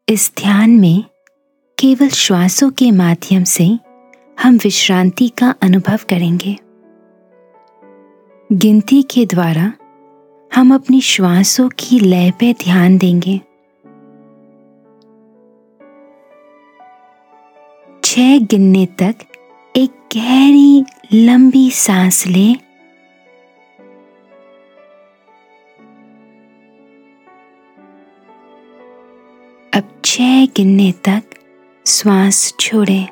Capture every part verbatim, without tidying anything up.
इस ध्यान में केवल श्वासों के माध्यम से हम विश्रांति का अनुभव करेंगे। गिनती के द्वारा हम अपनी श्वासों की लय पे ध्यान देंगे। छह गिनने तक एक गहरी लंबी सांस लें। अब छह गिनने तक श्वास छोड़ें।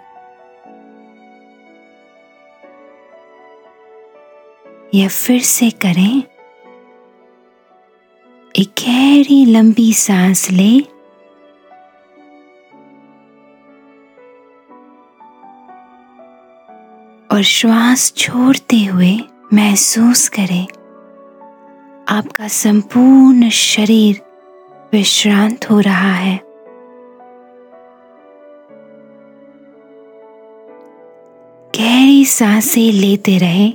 यह फिर से करें। एक गहरी लंबी सांस लें और श्वास छोड़ते हुए महसूस करें आपका संपूर्ण शरीर विश्रांत हो रहा है। गहरी सांसें लेते रहें।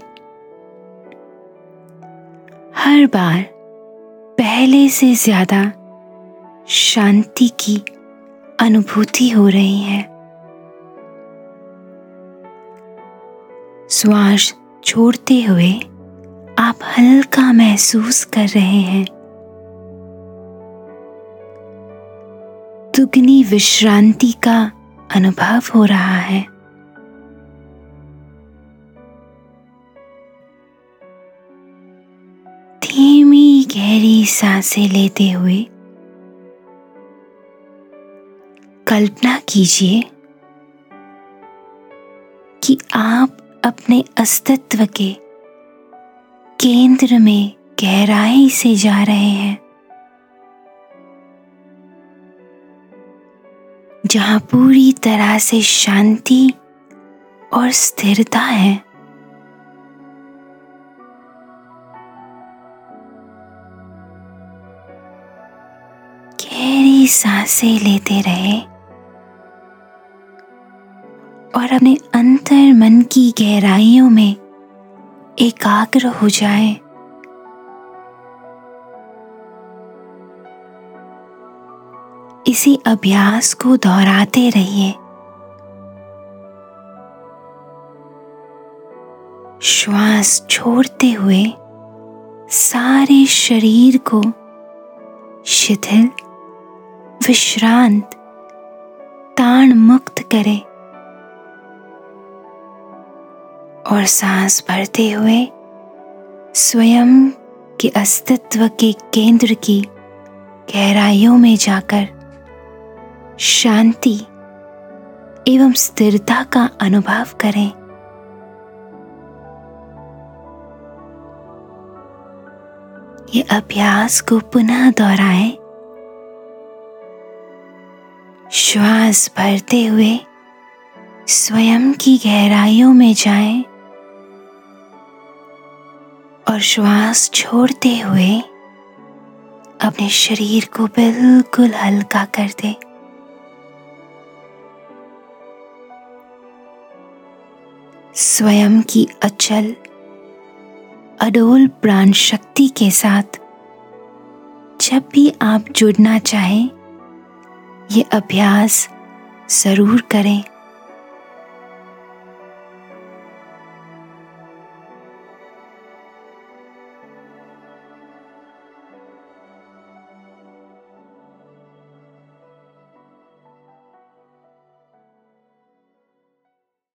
हर बार पहले से ज्यादा शांति की अनुभूति हो रही है। श्वास छोड़ते हुए आप हल्का महसूस कर रहे हैं। दुगनी विश्रांति का अनुभव हो रहा है। धीमी गहरी सांसें लेते हुए कल्पना कीजिए कि आप अपने अस्तित्व के केंद्र में गहराई से जा रहे हैं, जहां पूरी तरह से शांति और स्थिरता है। गहरी सांसें लेते रहे और अपने अंतर मन की गहराइयों में एकाग्र हो जाएं। इसी अभ्यास को दोहराते रहिए। श्वास छोड़ते हुए सारे शरीर को शिथिल, विश्रांत, ताण मुक्त करें और सांस भरते हुए स्वयं के अस्तित्व के केंद्र की गहराइयों में जाकर शांति एवं स्थिरता का अनुभव करें। ये अभ्यास को पुनः दोहराएं। श्वास भरते हुए स्वयं की गहराइयों में जाएं और श्वास छोड़ते हुए अपने शरीर को बिल्कुल हल्का कर दें। स्वयं की अचल अडोल प्राण शक्ति के साथ जब भी आप जुड़ना चाहें, ये अभ्यास जरूर करें।